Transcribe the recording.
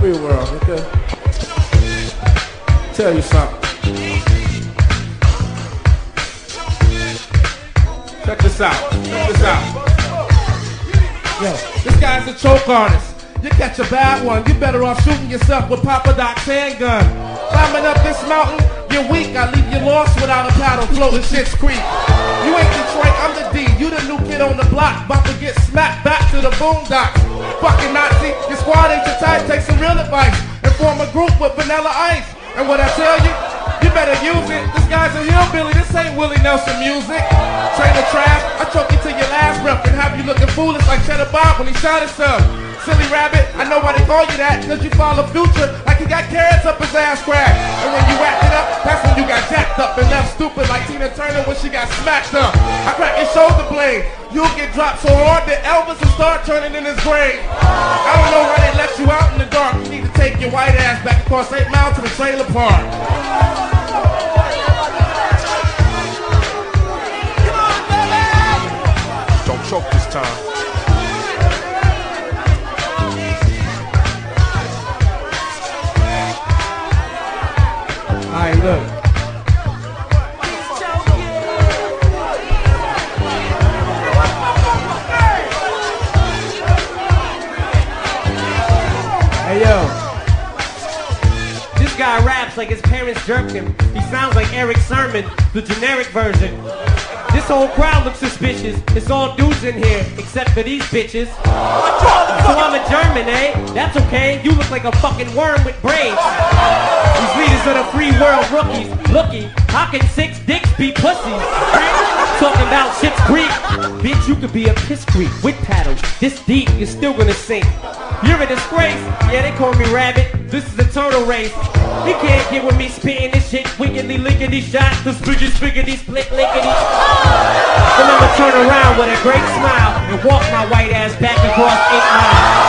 Free world, okay? Tell you something. Check this out. Check this out. Yo, this guy's a choke artist. You catch a bad one, you better off shooting yourself with Papa Doc's handgun. Climbing up this mountain, you're weak. I leave you lost without a paddle floating Schitt's Creek. You ain't Detroit, I'm the D. You the new kid on the block, about to get smacked back to the boondocks. Fucking Nazi, your squad ain't your type. Take some real advice and form a group with Vanilla Ice. And what I tell you, you better use it. This guy's a hillbilly, this ain't Willie Nelson music. Trailer trash, I choke you to your last breath and have you looking foolish like Cheddar Bob when he shot himself. Silly rabbit, I know why they call you that, cause you follow Future like he got carrots up his ass crack. And when you whacked it up, that's when you got jacked up and left stupid like Tina Turner when she got smacked up. I crack your shoulder blade, you'll get dropped so hard that Elvis will start turning in his grave. I don't know why they let you out in the dark. You need to take your white ass back across 8 Mile to the trailer park. Don't choke this time. Alright, look. Hey, yo. This guy raps like his parents jerked him. He sounds like Eric Sermon, the generic version. This whole crowd looks suspicious. It's all dudes in here, except for these bitches. So I'm a German, eh? That's okay. You look like a fucking worm with braids. These leaders are the free world rookies. Looky, how can 6 dicks be pussies? Talking about Schitt's Creek. Bitch, you could be a piss creek with paddles. This deep, you're still gonna sink. You're a disgrace. Yeah, they call me Rabbit. This is a turtle race. You can't get with me spitting this shit, wiggly lickety shots, the spiggity split lickety. And I'ma turn around with a great smile and walk my white ass back across 8 miles.